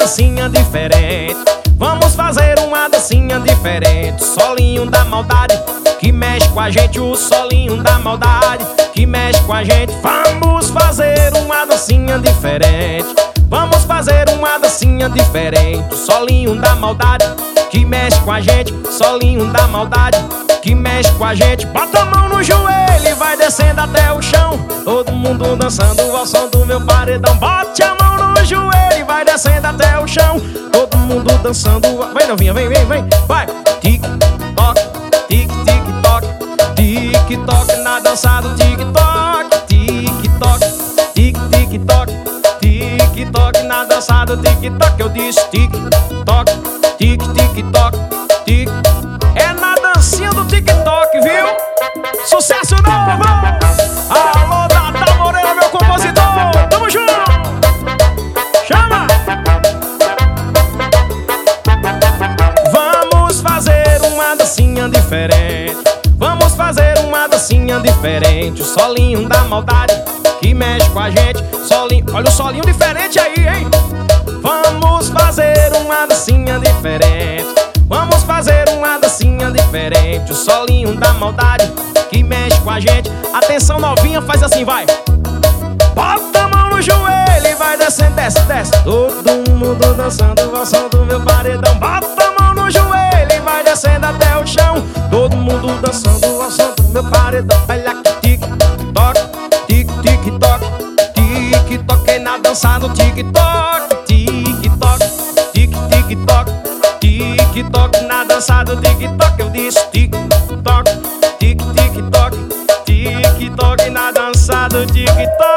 dancinha diferente. Vamos fazer uma dancinha diferente. Solinho da maldade que mexe com a gente, o solinho da maldade que mexe com a gente. Vamos fazer uma dancinha diferente. Vamos fazer uma dancinha diferente. O solinho da maldade que mexe com a gente, solinho da maldade que mexe com a gente. Bota a mão no joelho e vai descendo até o chão. Todo mundo dançando ao som do meu paredão. Bote a mão no joelho e vai descendo até o chão. Todo mundo dançando. Vem novinha, vem, vem, vem. Vai. Tic-toc, tic-tic-toc, tic-toc na dança do tic-toc. Tic-toc, tic-tic-toc, tic-toc na dança do tic-toc. Eu disse tic-toc, tic-tic-toc, tic. É na dancinha do TikTok, viu? Sucesso novo! Alô, Dada Moreira, meu compositor! Tamo junto! Chama! Vamos fazer uma dancinha diferente. Vamos fazer uma dancinha diferente. O solinho da maldade que mexe com a gente. Solinho, olha o solinho diferente aí, hein? Vamos fazer uma dancinha diferente. Vamos fazer uma dancinha diferente. O solinho da maldade que mexe com a gente. Atenção novinha, faz assim, vai. Bota a mão no joelho e vai descendo, desce, desce. Todo mundo dançando ao som do meu paredão. Bota a mão no joelho e vai descendo até o chão. Todo mundo dançando ao som do meu paredão. Olha aqui, tic-toc, tic-tic-toc, tic-toc é na dança do tic-toc. Tic-toc, tic-tic-toc, tic-toc na dança do tic-toc. Eu disse tic-toc, tic-tic-toc, tic-toc na dança do tic-toc.